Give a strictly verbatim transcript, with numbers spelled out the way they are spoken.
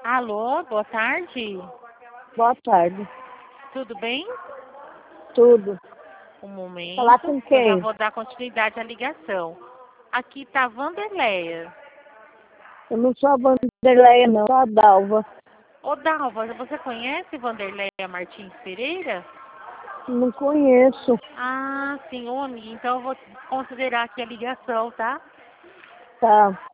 Alô, boa tarde. Boa tarde. Tudo bem? Tudo. Um momento. Falar com Eu quem? já vou dar continuidade à ligação. Aqui tá a Vanderleia. Eu não sou a Vanderleia, não. Sou a Dalva. Ô, Dalva, você conhece Vanderleia Martins Pereira? Não conheço. Ah, sim, ô, amiga. Então eu vou considerar aqui a ligação, tá? Tá.